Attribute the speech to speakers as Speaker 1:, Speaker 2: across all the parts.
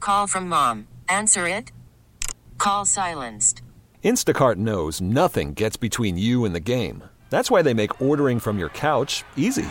Speaker 1: Call from mom. Answer it. Call silenced.
Speaker 2: Instacart knows nothing gets between you and the game. That's why they make ordering from your couch easy.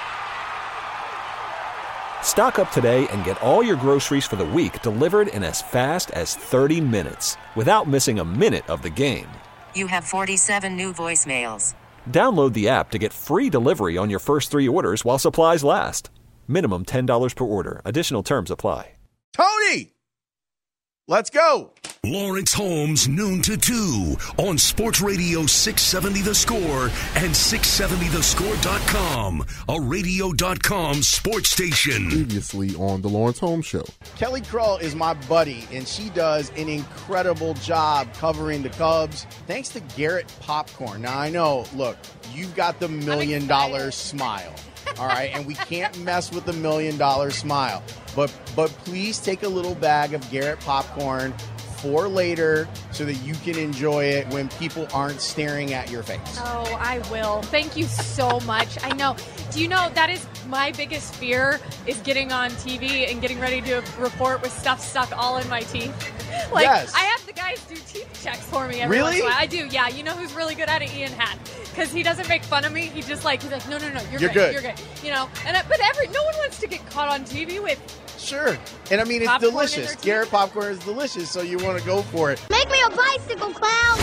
Speaker 2: Stock up today and get all your groceries for the week delivered in as fast as 30 minutes without missing a minute of the game.
Speaker 1: You have 47 new voicemails.
Speaker 2: Download the app to get free delivery on your first 3 orders while supplies last. Minimum $10 per order. Additional terms apply.
Speaker 3: Tony! Let's go!
Speaker 4: Lawrence Holmes, noon to 2 on Sports Radio 670 The Score and 670thescore.com, a radio.com sports station.
Speaker 5: Previously on The Lawrence Holmes Show.
Speaker 3: Kelly Krull is my buddy, and she does an incredible job covering the Cubs. Thanks to Garrett Popcorn. Now, I know, look, you've got the $1 million smile, all right? And we can't mess with the $1 million smile. But please take a little bag of Garrett Popcorn for later so that you can enjoy it when people aren't staring at your face.
Speaker 6: Oh, I will. Thank you so much. I know. Do you know that is my biggest fear is getting on TV and getting ready to report with stuff stuck all in my teeth. Like, yes. I have the guys do teeth checks for me every once in a while. I do, yeah. You know who's really good at it? Ian Hatt. Because he doesn't make fun of me. He's like, no, you're good. You're good. You know, but no one wants to get caught on TV with.
Speaker 3: Sure. And I mean, it's delicious. Garrett Popcorn is delicious, so you want to go for it.
Speaker 7: Make me a bicycle clown.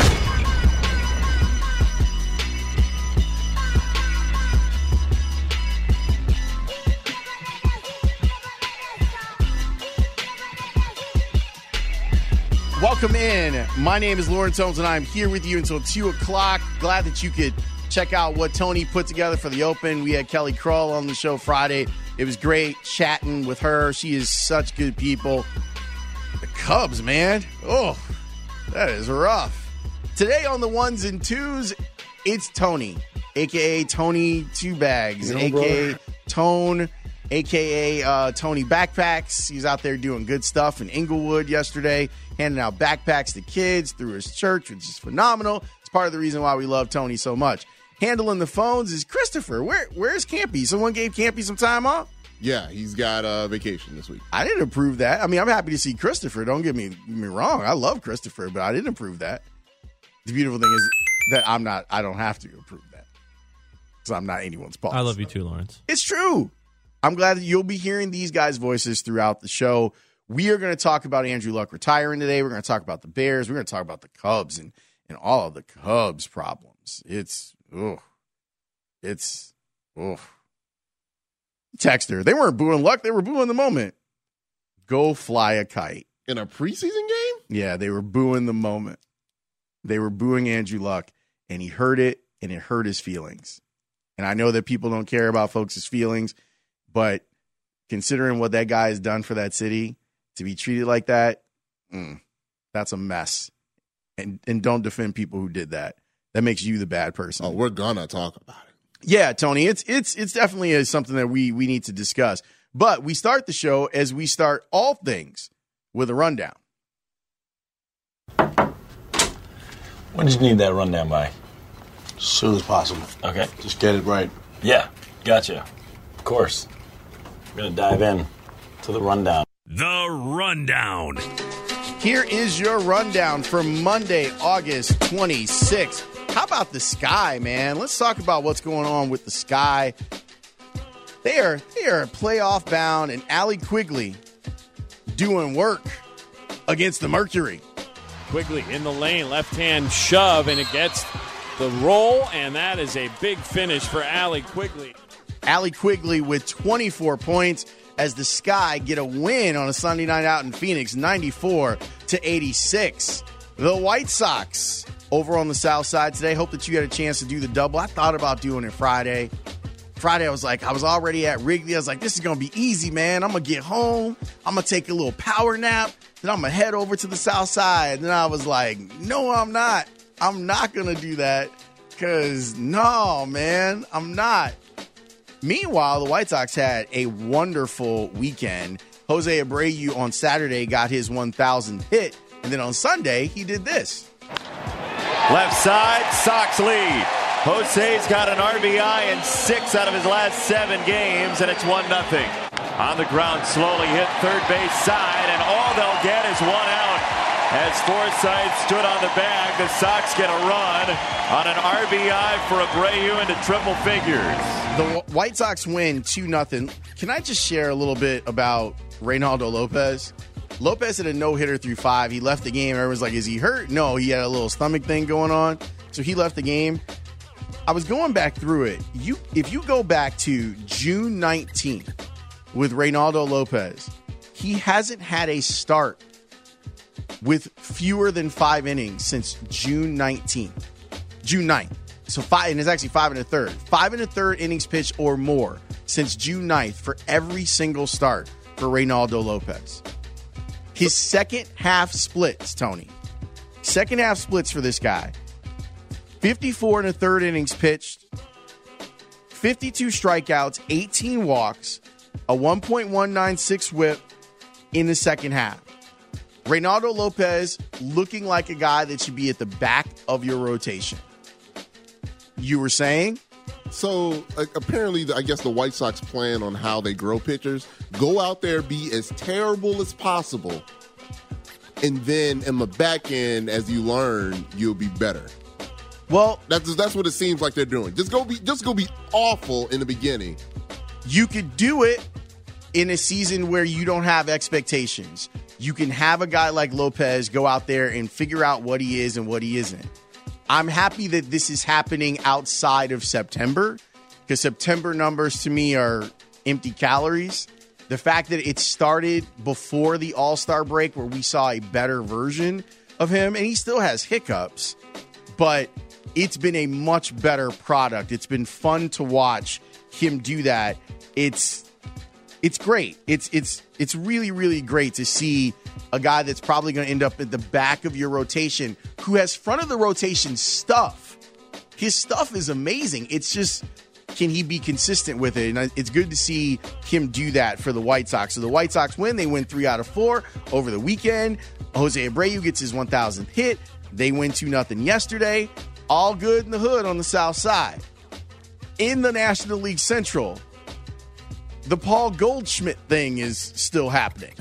Speaker 3: Welcome in. My name is Lawrence Holmes, and I'm here with you until 2 o'clock. Glad that you could check out what Tony put together for the Open. We had Kelly Krull on the show Friday. It was great chatting with her. She is such good people. The Cubs, man. Oh, that is rough. Today on the ones and twos, it's Tony, a.k.a. Tony Two Bags, a.k.a. Tone, a.k.a. Tony Backpacks. He's out there doing good stuff in Inglewood yesterday, handing out backpacks to kids through his church, which is phenomenal. It's part of the reason why we love Tony so much. Handling the phones is Christopher. Where's Campy? Someone gave Campy some time off?
Speaker 5: Yeah, he's got a vacation this week.
Speaker 3: I didn't approve that. I mean, I'm happy to see Christopher. Don't get me wrong. I love Christopher, but I didn't approve that. The beautiful thing is that I don't have to approve that because I'm not anyone's boss.
Speaker 8: I love you too, Lawrence.
Speaker 3: It's true. I'm glad that you'll be hearing these guys' voices throughout the show. We are going to talk about Andrew Luck retiring today. We're going to talk about the Bears. We're going to talk about the Cubs and all of the Cubs' problems. Texter, they weren't booing Luck. They were booing the moment. Go fly a kite.
Speaker 5: In a preseason game?
Speaker 3: Yeah, they were booing the moment. They were booing Andrew Luck, and he heard it, and it hurt his feelings. And I know that people don't care about folks' feelings, but considering what that guy has done for that city, to be treated like that, that's a mess. And don't defend people who did that. That makes you the bad person.
Speaker 5: Oh, we're gonna talk about it.
Speaker 3: Yeah, Tony, it's definitely something that we need to discuss. But we start the show as we start all things with a rundown.
Speaker 9: When did you need that rundown by?
Speaker 10: As soon as possible.
Speaker 9: Okay.
Speaker 10: Just get it right.
Speaker 9: Yeah, gotcha. Of course. We're going to dive in to the rundown.
Speaker 4: The Rundown.
Speaker 3: Here is your rundown for Monday, August 26th. How about the Sky, man? Let's talk about what's going on with the Sky. They are playoff bound, and Allie Quigley doing work against the Mercury.
Speaker 11: Quigley in the lane, left-hand shove, and it gets the roll, and that is a big finish for Allie Quigley.
Speaker 3: Allie Quigley with 24 points as the Sky get a win on a Sunday night out in Phoenix, 94-86. The White Sox over on the south side today. Hope that you had a chance to do the double. I thought about doing it Friday. I was already at Wrigley. I was like, this is going to be easy, man. I'm going to get home. I'm going to take a little power nap. Then I'm going to head over to the south side. And then I was like, no, I'm not. I'm not going to do that because, no, man, I'm not. Meanwhile, the White Sox had a wonderful weekend. Jose Abreu on Saturday got his 1,000th hit. And then on Sunday, he did this.
Speaker 12: Left side, Sox lead. Jose's got an RBI in 6 out of his last 7 games, and it's 1-0. On the ground, slowly hit third base side, and all they'll get is 1 out. As Forsythe stood on the bag, the Sox get a run on an RBI for Abreu into triple figures.
Speaker 3: The White Sox win 2-0. Can I just share a little bit about Reynaldo Lopez? Lopez had a no-hitter through 5. He left the game. Everyone's like, is he hurt? No, he had a little stomach thing going on. So he left the game. I was going back through it. If you go back to June 19th with Reynaldo Lopez, he hasn't had a start with fewer than 5 innings since June 9th. So 5, and it's actually 5 1/3. 5 1/3 innings pitched or more since June 9th for every single start for Reynaldo Lopez. His second half splits, Tony. Second half splits for this guy. 54 1/3 innings pitched, 52 strikeouts, 18 walks, a 1.196 whip in the second half. Reynaldo Lopez looking like a guy that should be at the back of your rotation. You were saying?
Speaker 5: So apparently, I guess the White Sox plan on how they grow pitchers, go out there, be as terrible as possible, and then in the back end, as you learn, you'll be better.
Speaker 3: Well,
Speaker 5: that's what it seems like they're doing. Just go be awful in the beginning.
Speaker 3: You could do it in a season where you don't have expectations. You can have a guy like Lopez go out there and figure out what he is and what he isn't. I'm happy that this is happening outside of September, because September numbers to me are empty calories. The fact that it started before the All-Star break where we saw a better version of him, and he still has hiccups, but it's been a much better product. It's been fun to watch him do that. It's great. It's really, really great to see a guy that's probably going to end up at the back of your rotation who has front of the rotation stuff. His stuff is amazing. It's just, can he be consistent with it? And it's good to see him do that for the White Sox. So the White Sox win. They win 3 out of 4 over the weekend. Jose Abreu gets his 1,000th hit. They win 2-0 yesterday. All good in the hood on the South Side. In the National League Central, the Paul Goldschmidt thing is still happening.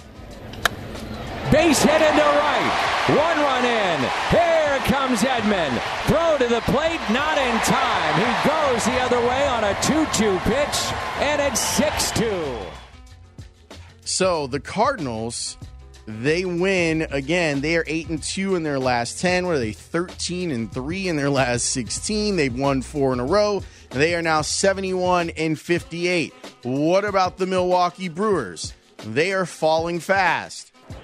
Speaker 8: Base hit into right. 1 run in. Here comes Edman. Throw to the plate, not in time. He goes the other way on a 2-2 pitch, and it's 6-2.
Speaker 3: So the Cardinals, they win again. They are 8-2 in their last 10. What are they? 13-3 in their last 16. They've won 4 in a row. They are now 71-58. What about the Milwaukee Brewers? They are falling fast.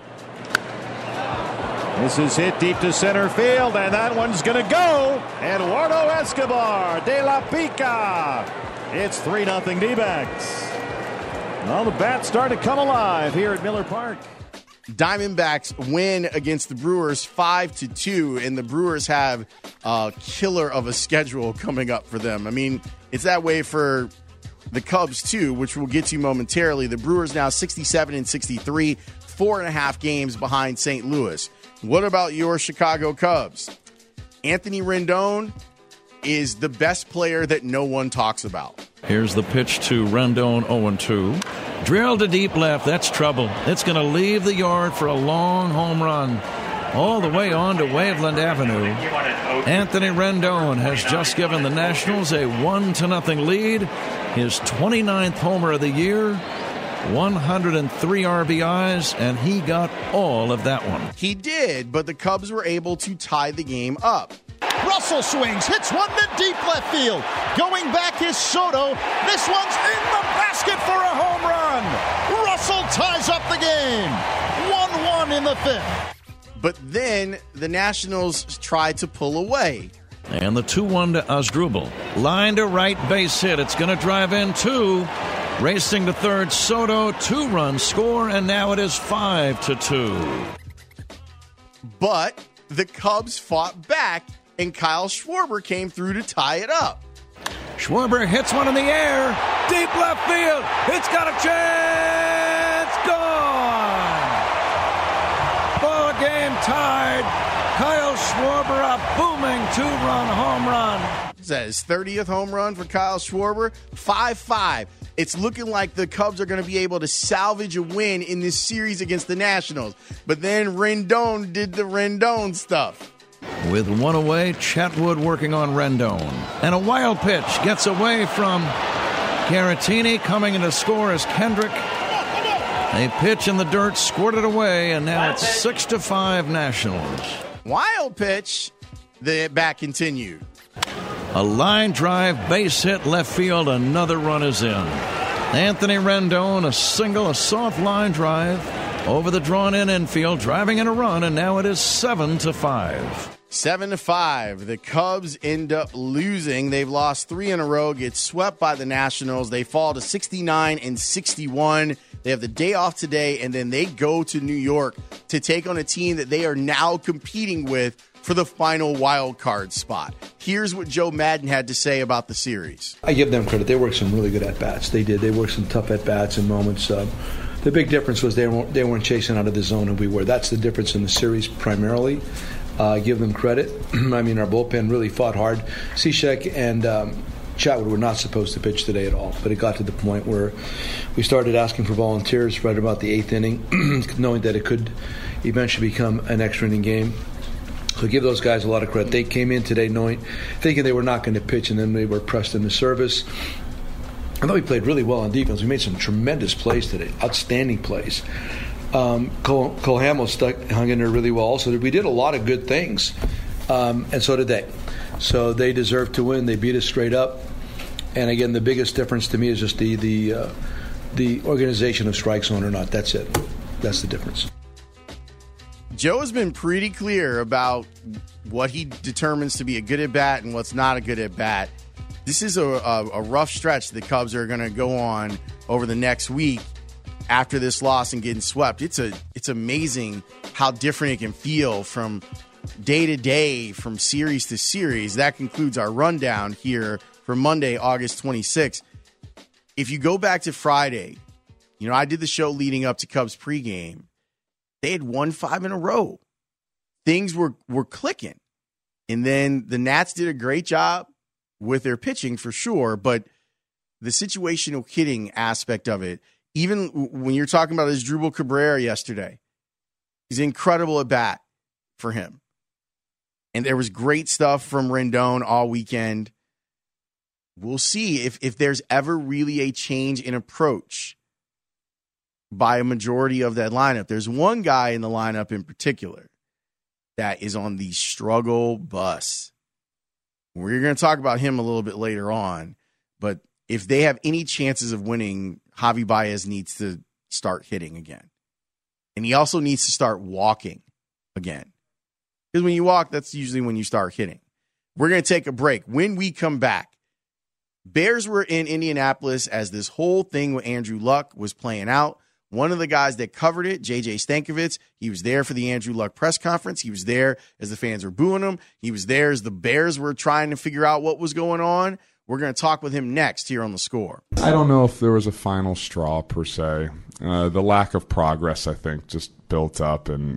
Speaker 13: This is hit deep to center field, and that one's going to go. Eduardo Escobar de la Pica. It's 3-0 D-backs. Well, the bats start to come alive here at Miller Park.
Speaker 3: Diamondbacks win against the Brewers 5-2, and the Brewers have a killer of a schedule coming up for them. I mean, it's that way for the Cubs too, which we'll get to momentarily. The Brewers now 67-63, 4.5 games behind St. Louis. What about your Chicago Cubs? Anthony Rendon is the best player that no one talks about.
Speaker 14: Here's the pitch to Rendon, 0-2. Drilled to deep left. That's trouble. It's going to leave the yard for a long home run all the way on to Waveland Avenue. Anthony Rendon has just given the Nationals a 1-0 lead. His 29th homer of the year. 103 RBIs, and he got all of that one.
Speaker 3: He did, but the Cubs were able to tie the game up.
Speaker 15: Russell swings, hits one to deep left field. Going back is Soto. This one's in the basket for a home run. Russell ties up the game. 1-1 in the 5th.
Speaker 3: But then the Nationals tried to pull away.
Speaker 14: And the 2-1 to Asdrubal. Line to right, base hit. It's going to drive in 2. Racing to third, Soto, 2-run score, and now it is 5-2.
Speaker 3: But the Cubs fought back, and Kyle Schwarber came through to tie it up.
Speaker 14: Schwarber hits one in the air, deep left field. It's got a chance. Gone. Ball game tied. Kyle Schwarber, a booming 2-run home run.
Speaker 3: Is that his 30th home run for Kyle Schwarber? 5-5. It's looking like the Cubs are going to be able to salvage a win in this series against the Nationals. But then Rendon did the Rendon stuff.
Speaker 14: With one away, Chatwood working on Rendon. And a wild pitch gets away from Caratini. Coming in to score is Kendrick. A pitch in the dirt, squirted away, and now it's 6-5 Nationals.
Speaker 3: Wild pitch. The at-bat continued.
Speaker 14: A line drive, base hit, left field. Another run is in. Anthony Rendon, a single, a soft line drive over the drawn-in infield, driving in a run, and now it is 7-5.
Speaker 3: 7-5. The Cubs end up losing. They've lost 3 in a row, get swept by the Nationals. They fall to 69-61. They have the day off today, and then they go to New York to take on a team that they are now competing with for the final wild card spot. Here's what Joe Maddon had to say about the series.
Speaker 16: I give them credit. They worked some really good at-bats. They did. They worked some tough at-bats and moments. The big difference was they weren't chasing out of the zone, and we were. That's the difference in the series primarily. Give them credit. I mean, our bullpen really fought hard. Cishek and Chatwood were not supposed to pitch today at all, but it got to the point where we started asking for volunteers right about the 8th inning, knowing that it could eventually become an extra inning game. So give those guys a lot of credit. They came in today thinking they were not going to pitch, and then they were pressed into service. I thought we played really well on defense. We made some tremendous plays today, outstanding plays. Cole Hamill hung in there really well also. We did a lot of good things, and so did they. So they deserved to win. They beat us straight up. And again, the biggest difference to me is just the organization of strike zone or not. That's it. That's the difference.
Speaker 3: Joe has been pretty clear about what he determines to be a good at-bat and what's not a good at-bat. This is a rough stretch the Cubs are going to go on over the next week after this loss and getting swept. It's amazing how different it can feel from day to day, from series to series. That concludes our rundown here for Monday, August 26th. If you go back to Friday, I did the show leading up to Cubs pregame. They had won 5 in a row. Things were clicking. And then the Nats did a great job with their pitching for sure, but the situational hitting aspect of it, even when you're talking about Asdrubal Cabrera yesterday, he's incredible at bat for him. And there was great stuff from Rendon all weekend. We'll see if there's ever really a change in approach by a majority of that lineup. There's one guy in the lineup in particular that is on the struggle bus. We're going to talk about him a little bit later on, but if they have any chances of winning, Javi Baez needs to start hitting again. And he also needs to start walking again. Because when you walk, that's usually when you start hitting. We're going to take a break. When we come back, Bears were in Indianapolis as this whole thing with Andrew Luck was playing out. One of the guys that covered it, J.J. Stankovitz, he was there for the Andrew Luck press conference. He was there as the fans were booing him. He was there as the Bears were trying to figure out what was going on. We're going to talk with him next here on The Score.
Speaker 17: I don't know if there was a final straw per se. The lack of progress, I think, just built up and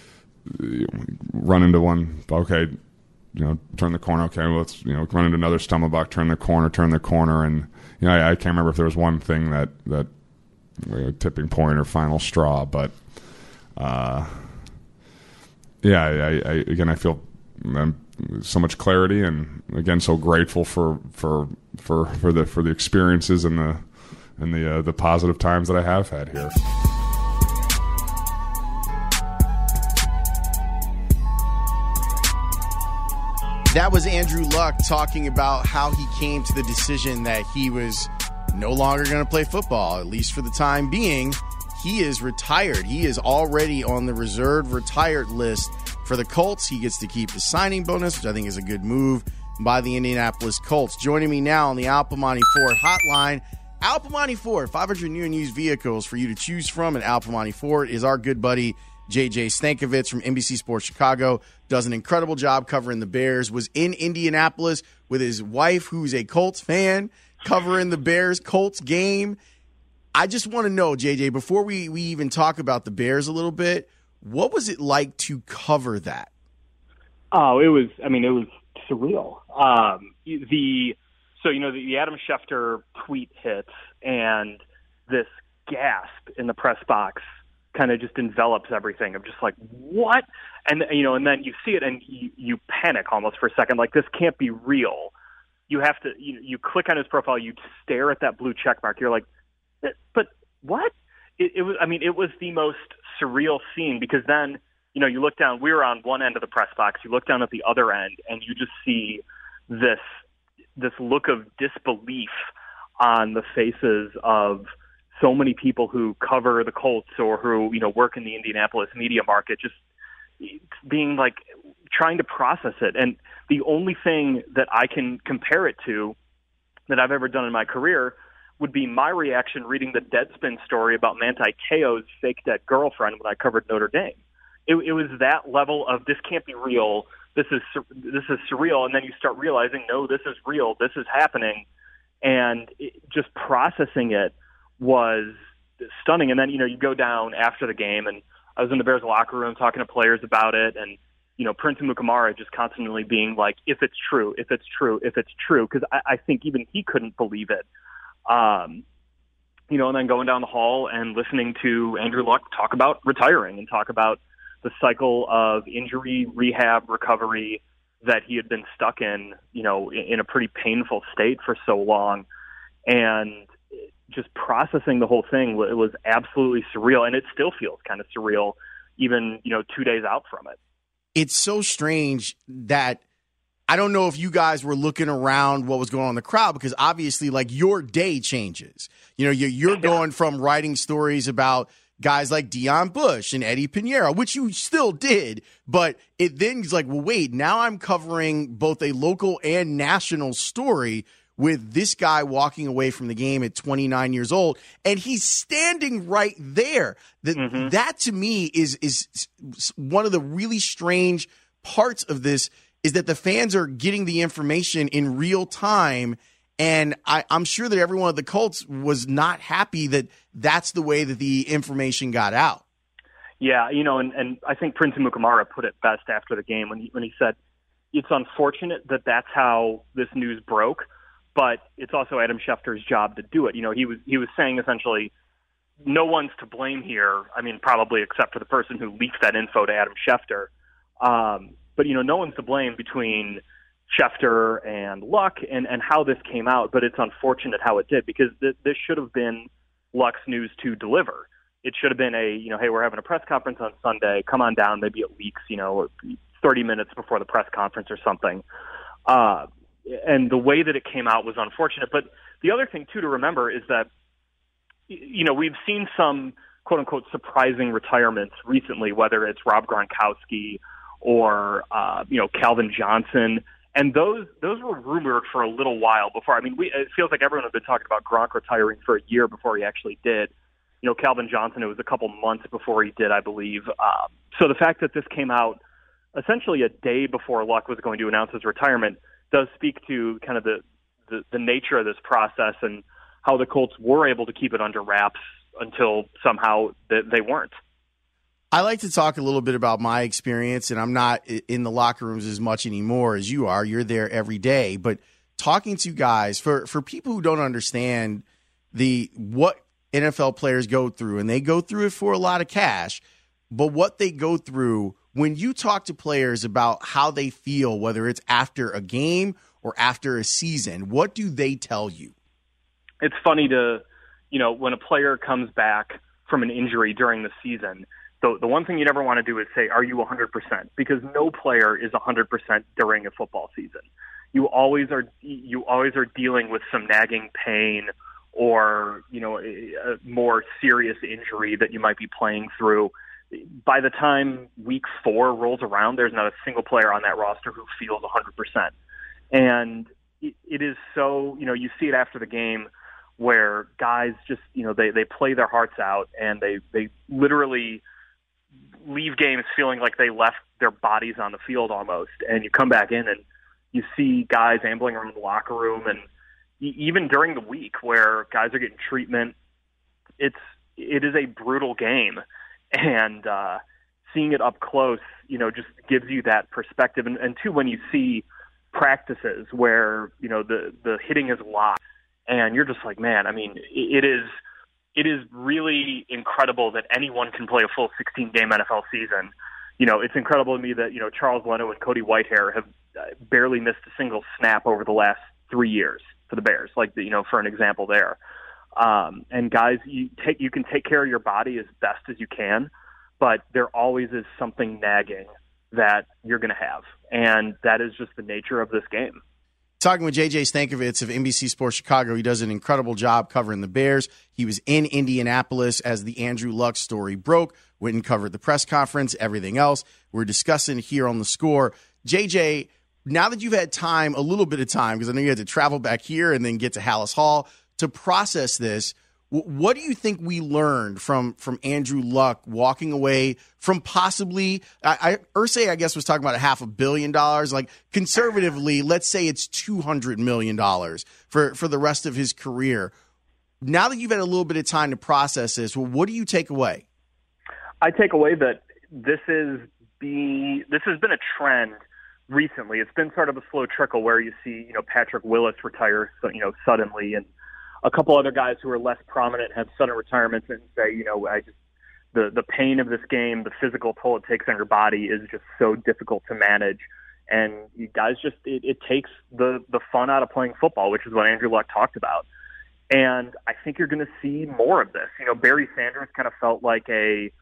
Speaker 17: run into one. Okay, turn the corner. Okay, well, let's run into another stumblebuck. Turn the corner, and I can't remember if there was one thing that tipping point or final straw, but I feel so much clarity, and again, so grateful for the experiences and the positive times that I have had here.
Speaker 3: That was Andrew Luck talking about how he came to the decision that he was no longer going to play football, at least for the time being. He is retired. He is already on the reserved retired list for the Colts. He gets to keep his signing bonus, which I think is a good move by the Indianapolis Colts. Joining me now on the Al Piemonte Ford hotline, Al Piemonte Ford, 500 new and used vehicles for you to choose from at Al Piemonte Ford, is our good buddy J.J. Stankovitz from NBC Sports Chicago. Does an incredible job covering the Bears. Was in Indianapolis with his wife, who's a Colts fan, covering the Bears-Colts game. I just want to know, JJ, before we even talk about the Bears a little bit, what was it like to cover that?
Speaker 18: Oh, it was surreal. The Adam Schefter tweet hit,
Speaker 19: and this gasp in the press box kind of just envelops everything of just like, what? And, and then you see it and you panic almost for a second, like this can't be real. You have to, you click on his profile, you stare at that blue check mark. You're like, but what? It was the most surreal scene, because then, you look down, we were on one end of the press box, you look down at the other end and you just see this look of disbelief on the faces of so many people who cover the Colts or who, work in the Indianapolis media market, just being like trying to process it. And the only thing that I can compare it to that I've ever done in my career would be my reaction reading the Deadspin story about Manti Te'o's fake dead girlfriend when I covered Notre Dame. It was that level of, this can't be real. This is surreal. And then you start realizing, no, this is real. This is happening. And just processing it was stunning. And then, you go down after the game, and I was in the Bears locker room talking to players about it. And, Prince Amukamara just constantly being like, if it's true, if it's true, if it's true. Because I think even he couldn't believe it. And then going down the hall and listening to Andrew Luck talk about retiring and talk about the cycle of injury, rehab, recovery that he had been stuck in, in a pretty painful state for so long. And just processing the whole thing, it was absolutely surreal. And it still feels kind of surreal, even, 2 days out from it.
Speaker 3: It's so strange that I don't know if you guys were looking around what was going on in the crowd, because obviously, like, your day changes. You're going from writing stories about guys like Deion Bush and Eddie Pinheiro, which you still did, but it then is like, well, wait, now I'm covering both a local and national story with this guy walking away from the game at 29 years old, and he's standing right there. That to me is one of the really strange parts of this, is that the fans are getting the information in real time. And I'm sure that everyone at the Colts was not happy that that's the way that the information got out.
Speaker 19: Yeah, and I think Prince Amukamara put it best after the game when he said, it's unfortunate that that's how this news broke, but it's also Adam Schefter's job to do it. He was saying essentially, no one's to blame here. I mean, probably except for the person who leaked that info to Adam Schefter. But, no one's to blame between Schefter and Luck and how this came out. But it's unfortunate how it did, because this should have been Luck's news to deliver. It should have been hey, we're having a press conference on Sunday. Come on down. Maybe it leaks, 30 minutes before the press conference or something. And the way that it came out was unfortunate. But the other thing, too, to remember is that, we've seen some quote-unquote surprising retirements recently, whether it's Rob Gronkowski or, Calvin Johnson. And those were rumored for a little while before. I mean, it feels like everyone had been talking about Gronk retiring for a year before he actually did. Calvin Johnson, it was a couple months before he did, I believe. So the fact that this came out essentially a day before Luck was going to announce his retirement does speak to kind of the nature of this process and how the Colts were able to keep it under wraps until somehow they weren't.
Speaker 3: I like to talk a little bit about my experience, and I'm not in the locker rooms as much anymore as you are. You're there every day. But talking to guys, for people who don't understand what NFL players go through, and they go through it for a lot of cash, but what they go through when you talk to players about how they feel, whether it's after a game or after a season, what do they tell you?
Speaker 19: It's funny when a player comes back from an injury during the season, the one thing you never want to do is say, are you 100%? Because no player is 100% during a football season. You always are dealing with some nagging pain or, a more serious injury that you might be playing through. By the time week 4 rolls around, there's not a single player on that roster who feels 100%. And it is so, you see it after the game where guys just, they play their hearts out and they literally leave games feeling like they left their bodies on the field almost. And you come back in and you see guys ambling around the locker room, and even during the week where guys are getting treatment, it is a brutal game. And seeing it up close, just gives you that perspective. And two, when you see practices where, the hitting is locked And you're just like, man, I mean, it is really incredible that anyone can play a full 16-game NFL season. You know, it's incredible to me that, you know, Charles Leno and Cody Whitehair have barely missed a single snap over the last 3 years for the Bears, like, you know, for an example there. And guys, you can take care of your body as best as you can, but there always is something nagging that you're going to have. And that is just the nature of this game.
Speaker 3: Talking with JJ Stankovitz of NBC Sports Chicago. He does an incredible job covering the Bears. He was in Indianapolis as the Andrew Luck story broke, went and covered the press conference, everything else. We're discussing here on The Score. JJ, now that you've had time, a little bit of time, because I know you had to travel back here and then get to Hallis Hall to process this, what do you think we learned from Andrew Luck walking away from possibly, Irsay, I guess, was talking about $500 million. Like, conservatively, let's say it's $200 million for the rest of his career. Now that you've had a little bit of time to process this, what do you take away?
Speaker 19: I take away that this has been a trend recently. It's been sort of a slow trickle where you see, you know, Patrick Willis retire, you know, suddenly, and a couple other guys who are less prominent have sudden retirements and say, you know, the pain of this game, the physical toll it takes on your body is just so difficult to manage. And you guys just, it takes the fun out of playing football, which is what Andrew Luck talked about. And I think you're going to see more of this. You know, Barry Sanders kind of felt like an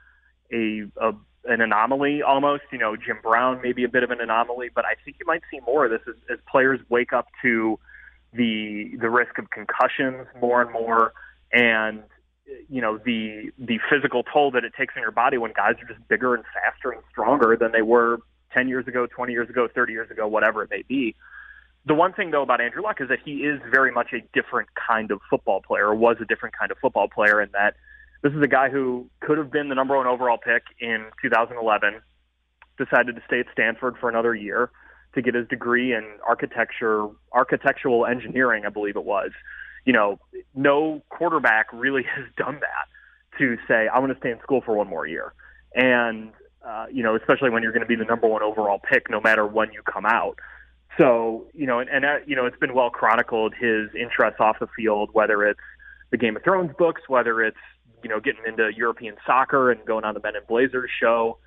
Speaker 19: anomaly almost. You know, Jim Brown maybe a bit of an anomaly, but I think you might see more of this as players wake up to the risk of concussions more and more, and you know, the physical toll that it takes on your body when guys are just bigger and faster and stronger than they were 10 years ago, 20 years ago, 30 years ago, whatever it may be. The one thing, though, about Andrew Luck is that he is very much a different kind of football player, or was a different kind of football player, in that this is a guy who could have been the number one overall pick in 2011, decided to stay at Stanford for another year to get his degree in architectural engineering, I believe it was. You know, no quarterback really has done that, to say, I want to stay in school for one more year. And, you know, especially when you're going to be the number one overall pick, no matter when you come out. So, you know, and you know, it's been well chronicled, his interests off the field, whether it's the Game of Thrones books, whether it's, you know, getting into European soccer and going on the Men in Blazers show,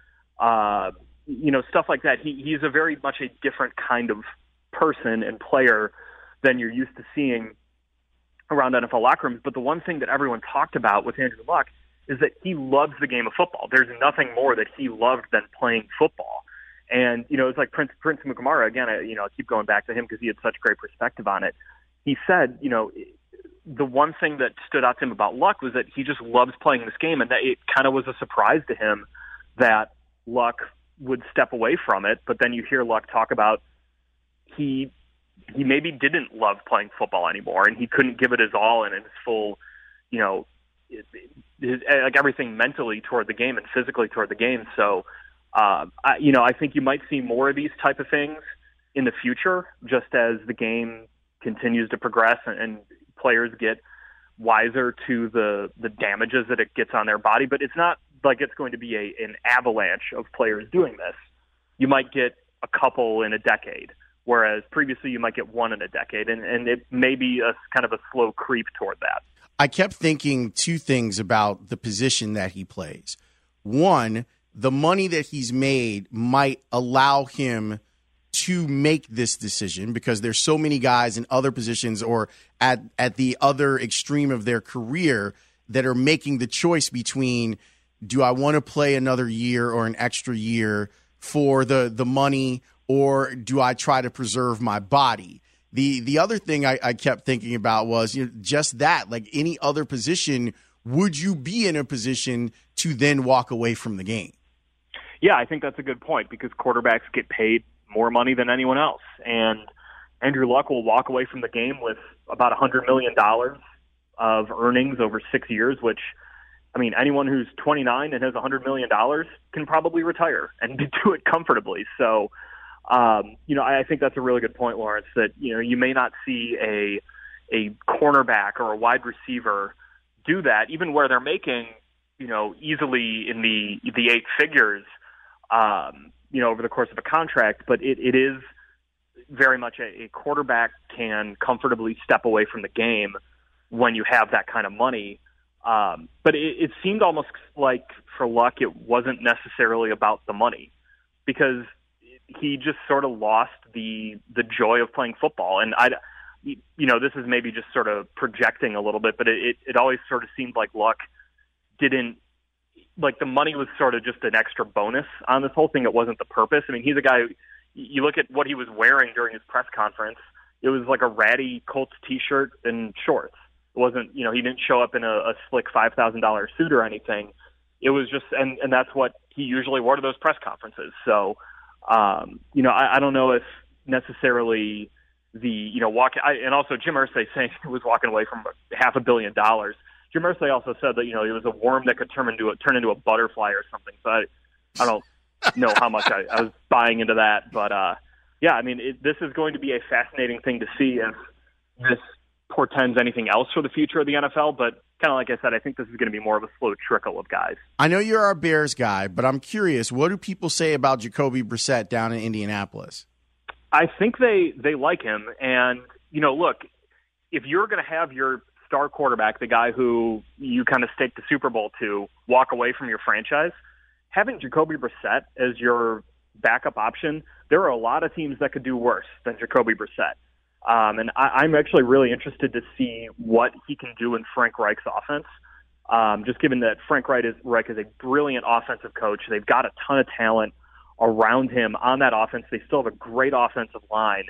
Speaker 19: you know, stuff like that. He's a very much a different kind of person and player than you're used to seeing around NFL locker rooms. But the one thing that everyone talked about with Andrew Luck is that he loves the game of football. There's nothing more that he loved than playing football. And, you know, it's like Prince Mukamara, again, you know, I keep going back to him because he had such great perspective on it. He said, you know, the one thing that stood out to him about Luck was that he just loves playing this game, and that it kind of was a surprise to him that Luck would step away from it. But then you hear Luck talk about he maybe didn't love playing football anymore, and he couldn't give it his all and his full, you know, like everything mentally toward the game and physically toward the game. So, you know, I think you might see more of these type of things in the future, just as the game continues to progress and players get wiser to the damages that it gets on their body. But it's not like it's going to be an avalanche of players doing this. You might get a couple in a decade, whereas previously you might get one in a decade, and it may be a kind of a slow creep toward that.
Speaker 3: I kept thinking two things about the position that he plays. One, the money that he's made might allow him to make this decision because there's so many guys in other positions or at the other extreme of their career that are making the choice between, do I want to play another year or an extra year for the money, or do I try to preserve my body? The other thing I kept thinking about was, you know, just that, like any other position, would you be in a position to then walk away from the game?
Speaker 19: Yeah, I think that's a good point because quarterbacks get paid more money than anyone else. And Andrew Luck will walk away from the game with about $100 million of earnings over 6 years, which, I mean, anyone who's 29 and has $100 million can probably retire and do it comfortably. So, you know, I think that's a really good point, Lawrence, that, you know, you may not see a cornerback or a wide receiver do that, even where they're making, you know, easily in the eight figures, you know, over the course of a contract. But it is very much a quarterback can comfortably step away from the game when you have that kind of money. But it seemed almost like for Luck it wasn't necessarily about the money, because he just sort of lost the joy of playing football. And this is maybe just sort of projecting a little bit, but it always sort of seemed like Luck didn't, like the money was sort of just an extra bonus on this whole thing. It wasn't the purpose. I mean, he's a guy, you look at what he was wearing during his press conference, it was like a ratty Colts t-shirt and shorts. It wasn't, he didn't show up in a slick $5,000 suit or anything. It was just, and that's what he usually wore to those press conferences. So, I don't know if necessarily and also Jim Irsay saying he was walking away from $500 million. Jim Irsay also said that, it was a worm that could turn into a butterfly or something. So I don't know how much I was buying into that, but this is going to be a fascinating thing to see if this portends anything else for the future of the NFL. But kind of like I said, I think this is going to be more of a slow trickle of guys.
Speaker 3: I know you're our Bears guy, but I'm curious, what do people say about Jacoby Brissett down in Indianapolis?
Speaker 19: I think they like him. And, look, if you're going to have your star quarterback, the guy who you kind of stake the Super Bowl to, walk away from your franchise, having Jacoby Brissett as your backup option, there are a lot of teams that could do worse than Jacoby Brissett. And I'm actually really interested to see what he can do in Frank Reich's offense. Just given that Frank Reich is a brilliant offensive coach. They've got a ton of talent around him on that offense. They still have a great offensive line.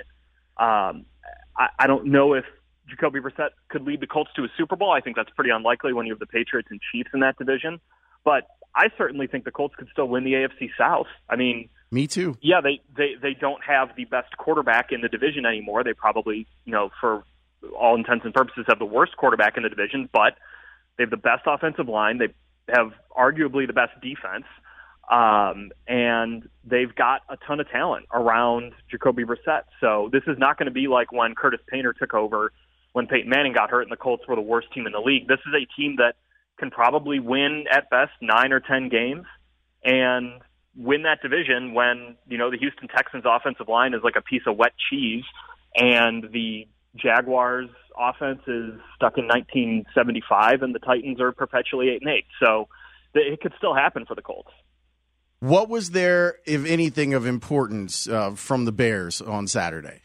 Speaker 19: I don't know if Jacoby Brissett could lead the Colts to a Super Bowl. I think that's pretty unlikely when you have the Patriots and Chiefs in that division. But I certainly think the Colts could still win the AFC South. I mean,
Speaker 3: me too.
Speaker 19: Yeah, they don't have the best quarterback in the division anymore. They probably, for all intents and purposes, have the worst quarterback in the division, but they have the best offensive line. They have arguably the best defense. And they've got a ton of talent around Jacoby Brissett. So this is not going to be like when Curtis Painter took over when Peyton Manning got hurt and the Colts were the worst team in the league. This is a team that can probably win at best 9 or 10 games and win that division when, the Houston Texans offensive line is like a piece of wet cheese and the Jaguars offense is stuck in 1975 and the Titans are perpetually 8-8. So it could still happen for the Colts.
Speaker 3: What was there, if anything, of importance from the Bears on Saturday?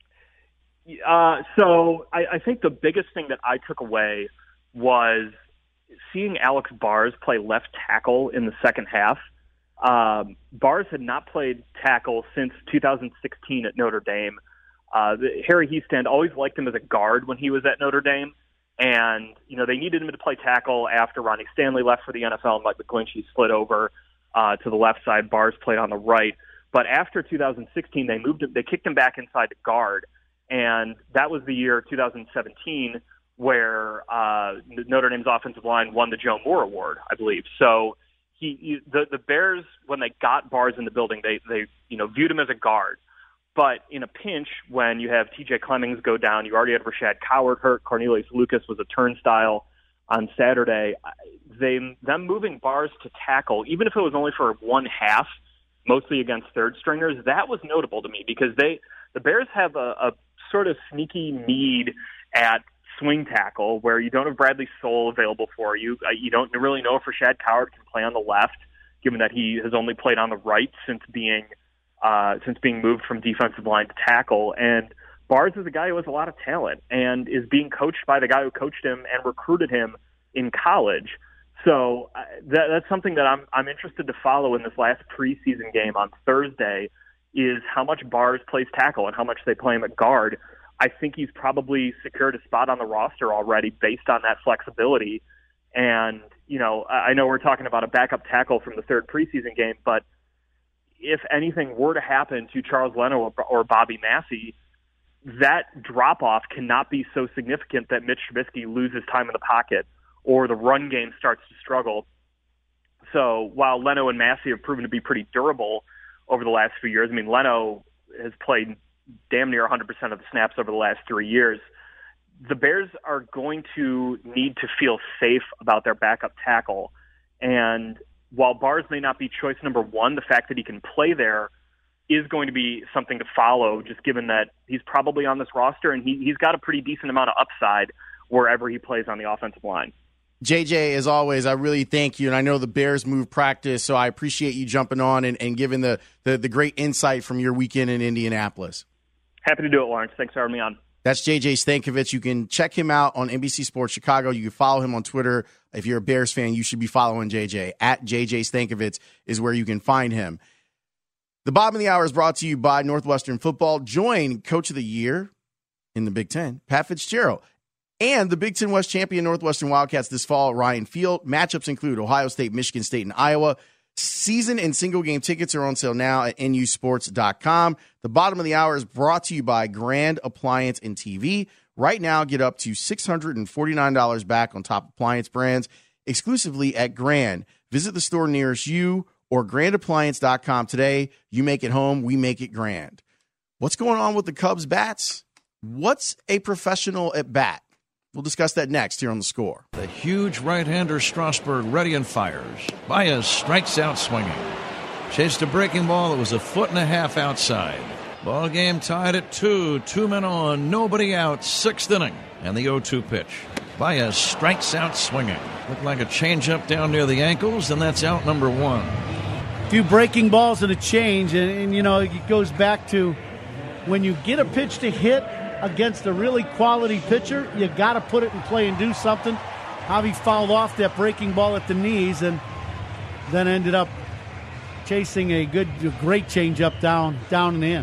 Speaker 19: So I think the biggest thing that I took away was seeing Alex Bars play left tackle in the second half. Bars had not played tackle since 2016 at Notre Dame. Harry Hiestand always liked him as a guard when he was at Notre Dame. And, they needed him to play tackle after Ronnie Stanley left for the NFL and Mike McGlinchey slid over to the left side. Bars played on the right. But after 2016, they kicked him back inside to guard. And that was the year 2017 where Notre Dame's offensive line won the Joe Moore Award, I believe. So the Bears, when they got Bars in the building, they viewed him as a guard. But in a pinch, when you have TJ Clemmings go down, you already had Rashad Coward hurt, Cornelius Lucas was a turnstile on Saturday. Them moving Bars to tackle, even if it was only for one half, mostly against third stringers, that was notable to me because the Bears have a sort of sneaky need at swing tackle where you don't have Bradley Soule available for you. You don't really know if Rashad Coward can play on the left, given that he has only played on the right since being moved from defensive line to tackle. And Bars is a guy who has a lot of talent and is being coached by the guy who coached him and recruited him in college. So that's something that I'm interested to follow in this last preseason game on Thursday is how much Bars plays tackle and how much they play him at guard. I think he's probably secured a spot on the roster already based on that flexibility. And, I know we're talking about a backup tackle from the third preseason game, but if anything were to happen to Charles Leno or Bobby Massey, that drop-off cannot be so significant that Mitch Trubisky loses time in the pocket or the run game starts to struggle. So while Leno and Massey have proven to be pretty durable over the last few years, I mean, Leno has played damn near 100% of the snaps over the last 3 years. The Bears are going to need to feel safe about their backup tackle. And while Bars may not be choice number one, the fact that he can play there is going to be something to follow, just given that he's probably on this roster and he's got a pretty decent amount of upside wherever he plays on the offensive line.
Speaker 3: JJ, as always, I really thank you, and I know the Bears move practice, so I appreciate you jumping on and giving the great insight from your weekend in Indianapolis.
Speaker 19: Happy to do it, Lawrence. Thanks for having me on.
Speaker 3: That's JJ Stankovic. You can check him out on NBC Sports Chicago. You can follow him on Twitter. If you're a Bears fan, you should be following JJ. At JJ Stankovic is where you can find him. The bottom of the hour is brought to you by Northwestern Football. Join Coach of the Year in the Big Ten, Pat Fitzgerald, and the Big Ten West champion Northwestern Wildcats this fall, Ryan Field. Matchups include Ohio State, Michigan State, and Iowa. Season and single game tickets are on sale now at nusports.com. The bottom of the hour is brought to you by Grand Appliance and TV. Right now, get up to $649 back on top appliance brands exclusively at Grand. Visit the store nearest you or grandappliance.com today. You make it home, we make it grand. What's going on with the Cubs bats? What's a professional at bat? We'll discuss that next here on The Score.
Speaker 14: The huge right-hander Strasburg ready and fires. Baez strikes out swinging. Chased a breaking ball that was 1.5 feet outside. Ball game tied at 2. 2 men on, nobody out. 6th inning. And the 0-2 pitch. Baez strikes out swinging. Looked like a changeup down near the ankles, and that's out number 1.
Speaker 20: A few breaking balls and a change, and you know, it goes back to when you get a pitch to hit against a really quality pitcher, you got to put it in play and do something. Javi fouled off that breaking ball at the knees and then ended up chasing a great changeup down and in.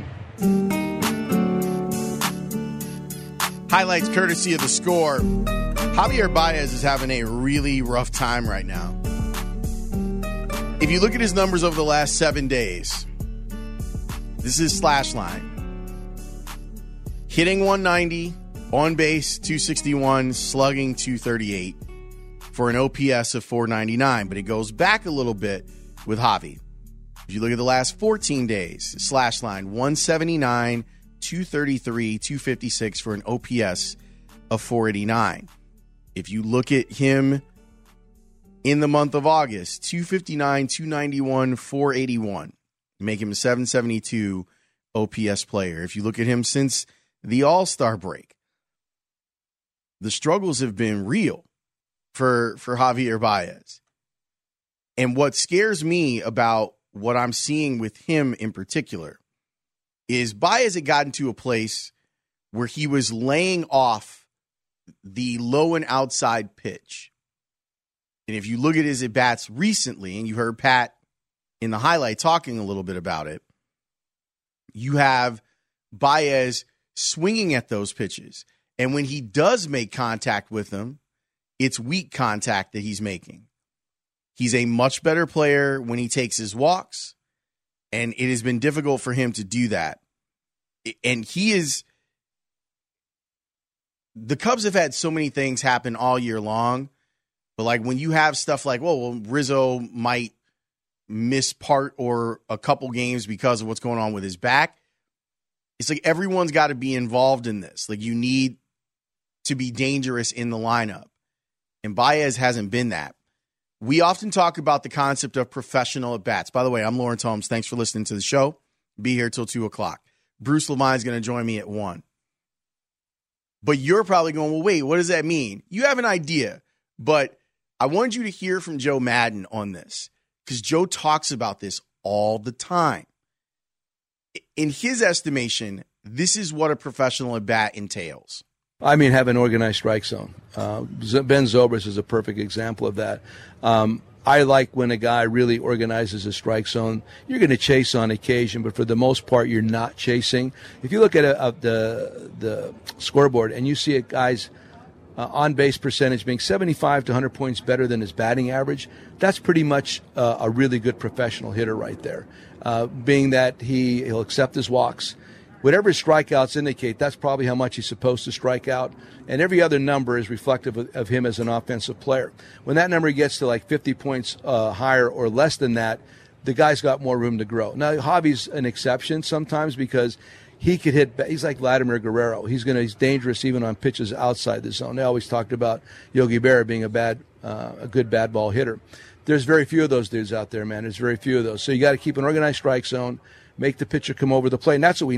Speaker 3: Highlights courtesy of The Score. Javier Baez is having a really rough time right now. If you look at his numbers over the last 7 days, this is slash line. Hitting 190, on base 261, slugging 238 for an OPS of 499. But it goes back a little bit with Javi. If you look at the last 14 days, slash line 179, 233, 256 for an OPS of 489. If you look at him in the month of August, 259, 291, 481. Make him a 772 OPS player. If you look at him since the All-Star break, the struggles have been real for Javier Baez. And what scares me about what I'm seeing with him in particular is Baez had gotten to a place where he was laying off the low and outside pitch. And if you look at his at-bats recently, and you heard Pat in the highlight talking a little bit about it, you have Baez swinging at those pitches. And when he does make contact with them, it's weak contact that he's making. He's a much better player when he takes his walks, and it has been difficult for him to do that. And the Cubs have had so many things happen all year long, but like when you have stuff like, well, Rizzo might miss part or a couple games because of what's going on with his back, it's like everyone's got to be involved in this. Like you need to be dangerous in the lineup. And Baez hasn't been that. We often talk about the concept of professional at-bats. By the way, I'm Lawrence Holmes. Thanks for listening to the show. Be here till 2 o'clock. Bruce Levine's going to join me at 1. But you're probably going, well, wait, what does that mean? You have an idea. But I wanted you to hear from Joe Madden on this because Joe talks about this all the time. In his estimation, this is what a professional at-bat entails.
Speaker 16: I mean, have an organized strike zone. Ben Zobrist is a perfect example of that. I like when a guy really organizes a strike zone. You're going to chase on occasion, but for the most part, you're not chasing. If you look at the scoreboard and you see a guy's on-base percentage being 75 to 100 points better than his batting average, that's pretty much a really good professional hitter right there. Being that he'll accept his walks. Whatever his strikeouts indicate, that's probably how much he's supposed to strike out. And every other number is reflective of him as an offensive player. When that number gets to like 50 points higher or less than that, the guy's got more room to grow. Now, Javi's an exception sometimes because he could hit. He's like Vladimir Guerrero. He's dangerous even on pitches outside the zone. They always talked about Yogi Berra being a good bad ball hitter. There's very few of those dudes out there, man. There's very few of those. So you got to keep an organized strike zone, make the pitcher come over the plate, and that's what we need.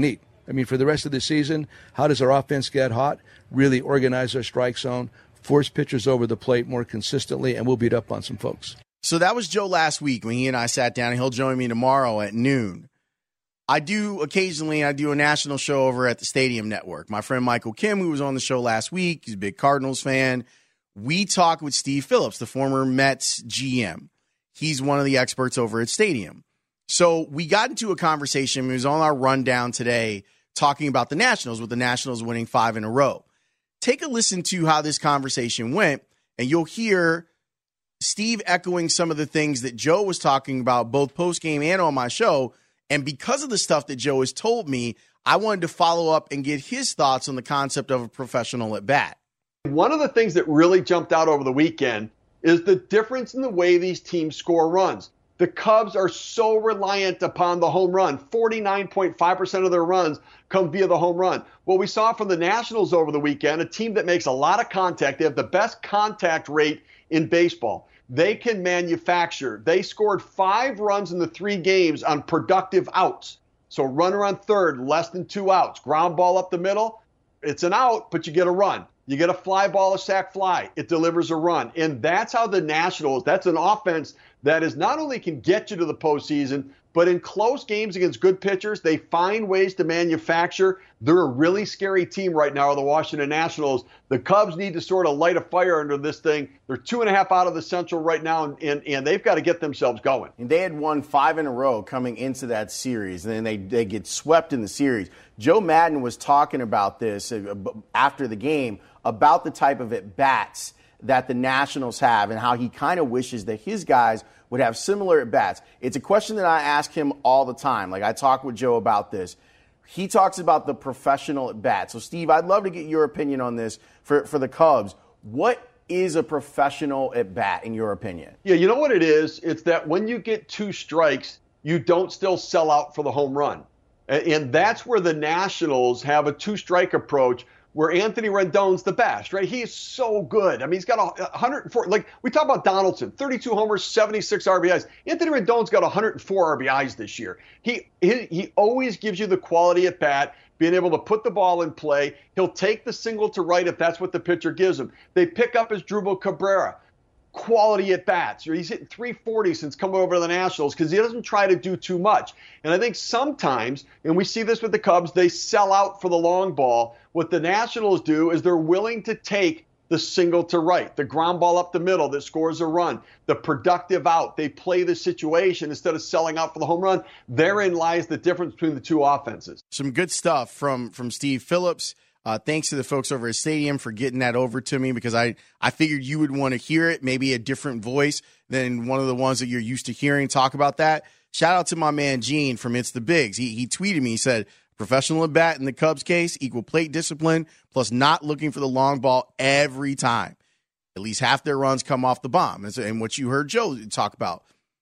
Speaker 16: I mean, for the rest of the season, how does our offense get hot? Really organize our strike zone, force pitchers over the plate more consistently, and we'll beat up on some folks.
Speaker 3: So that was Joe last week when he and I sat down, and he'll join me tomorrow at noon. I do a national show over at the Stadium Network. My friend Michael Kim, who was on the show last week, he's a big Cardinals fan. We talk with Steve Phillips, the former Mets GM. He's one of the experts over at Stadium. So we got into a conversation. It was on our rundown today talking about the Nationals, with the Nationals winning 5 in a row. Take a listen to how this conversation went, and you'll hear Steve echoing some of the things that Joe was talking about both post-game and on my show. And because of the stuff that Joe has told me, I wanted to follow up and get his thoughts on the concept of a professional at bat.
Speaker 21: One of the things that really jumped out over the weekend is the difference in the way these teams score runs. The Cubs are so reliant upon the home run. 49.5% of their runs come via the home run. What we saw from the Nationals over the weekend, a team that makes a lot of contact. They have the best contact rate in baseball. They can manufacture. They scored 5 runs in the 3 games on productive outs. So runner on third, less than 2 outs. Ground ball up the middle, it's an out, but you get a run. You get a fly ball, a sac fly. It delivers a run. And that's how the Nationals, that's an offense that is not only can get you to the postseason, but in close games against good pitchers, they find ways to manufacture. They're a really scary team right now, the Washington Nationals. The Cubs need to sort of light a fire under this thing. They're 2.5 out of the Central right now, and they've got to get themselves going.
Speaker 3: And they had won 5 in a row coming into that series, and then they get swept in the series. Joe Madden was talking about this after the game, about the type of at-bats that the Nationals have and how he kind of wishes that his guys would have similar at-bats. It's a question that I ask him all the time. Like, I talk with Joe about this. He talks about the professional at-bat. So, Steve, I'd love to get your opinion on this for the Cubs. What is a professional at-bat, in your opinion?
Speaker 21: Yeah, you know what it is? It's that when you get 2 strikes, you don't still sell out for the home run. And that's where the Nationals have a 2-strike approach, where Anthony Rendon's the best, right? He is so good. I mean, he's got 104. Like, we talk about Donaldson, 32 homers, 76 RBIs. Anthony Rendon's got 104 RBIs this year. He always gives you the quality at bat, being able to put the ball in play. He'll take the single to right if that's what the pitcher gives him. They pick up Asdrubal Cabrera. Quality at bats. He's hitting 340 since coming over to the Nationals because he doesn't try to do too much. And I think sometimes, and we see this with the Cubs, they sell out for the long ball. What the Nationals do is they're willing to take the single to right, the ground ball up the middle that scores a run, the productive out. They play the situation instead of selling out for the home run. Therein lies the difference between the 2 offenses.
Speaker 3: Some good stuff from Steve Phillips. Thanks to the folks over at Stadium for getting that over to me, because I figured you would want to hear it, maybe a different voice than one of the ones that you're used to hearing talk about that. Shout out to my man Gene from It's the Bigs. He tweeted me, he said, professional at bat in the Cubs case equal plate discipline plus not looking for the long ball every time. At least half their runs come off the bomb. And what you heard Joe talk about,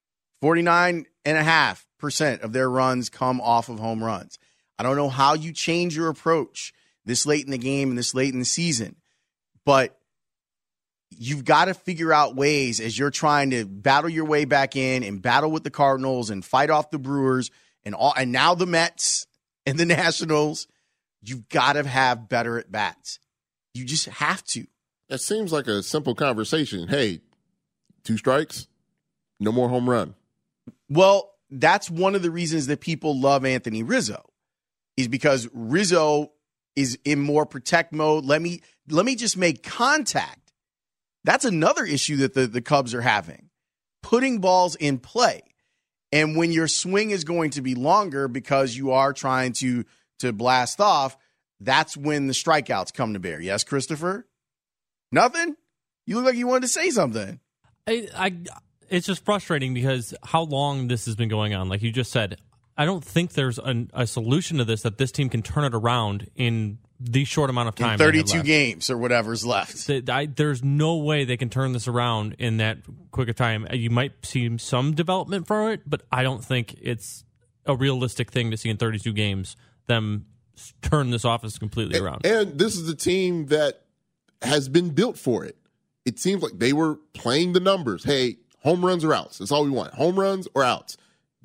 Speaker 3: 49.5% of their runs come off of home runs. I don't know how you change your approach this late in the game and this late in the season, but you've got to figure out ways as you're trying to battle your way back in and battle with the Cardinals and fight off the Brewers and now the Mets and the Nationals. You've got to have better at bats. You just have to.
Speaker 5: That seems like a simple conversation. Hey, 2 strikes, no more home run.
Speaker 3: Well, that's one of the reasons that people love Anthony Rizzo, is because Rizzo is in more protect mode. Let me just make contact. That's another issue that the Cubs are having, putting balls in play. And when your swing is going to be longer because you are trying to blast off, that's when the strikeouts come to bear. Yes, Christopher? Nothing? You look like you wanted to say something.
Speaker 22: It's just frustrating because how long this has been going on. Like you just said, I don't think there's a solution to this, that this team can turn it around in the short amount of time.
Speaker 3: In 32 games or whatever's left.
Speaker 22: There's no way they can turn this around in that quick of time. You might see some development for it, but I don't think it's a realistic thing to see in 32 games them turn this offense completely around.
Speaker 5: And this is a team that has been built for it. It seems like they were playing the numbers. Hey, home runs or outs. That's all we want. Home runs or outs.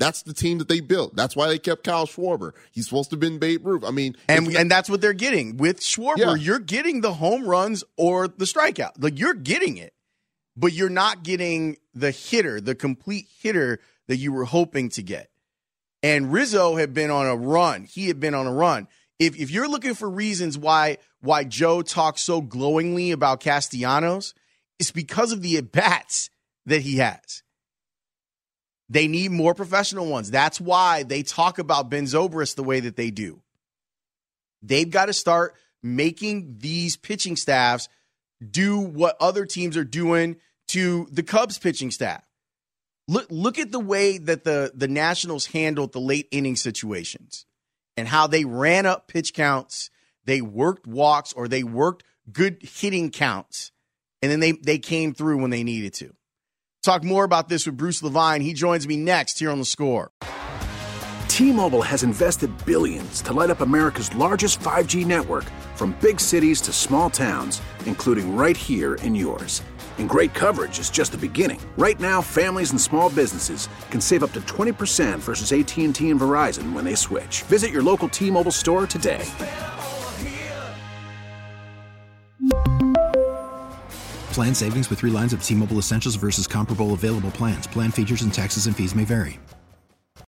Speaker 5: That's the team that they built. That's why they kept Kyle Schwarber. He's supposed to have been Babe Ruth. I mean,
Speaker 3: and that's what they're getting with Schwarber. You're getting the home runs or the strikeout. Like, you're getting it, but you're not getting the hitter, the complete hitter that you were hoping to get. And Rizzo had been on a run. He had been on a run. If you're looking for reasons why Joe talks so glowingly about Castellanos, it's because of the at-bats that he has. They need more professional ones. That's why they talk about Ben Zobrist the way that they do. They've got to start making these pitching staffs do what other teams are doing to the Cubs pitching staff. Look at the way that the Nationals handled the late inning situations and how they ran up pitch counts, they worked walks, or they worked good hitting counts, and then they came through when they needed to. Talk more about this with Bruce Levine. He joins me next here on The Score.
Speaker 1: T-Mobile has invested billions to light up America's largest 5G network, from big cities to small towns, including right here in yours. And great coverage is just the beginning. Right now, families and small businesses can save up to 20% versus AT&T and Verizon when they switch. Visit your local T-Mobile store today.
Speaker 2: Plan savings with 3 lines of T-Mobile Essentials versus comparable available plans. Plan features and taxes and fees may vary.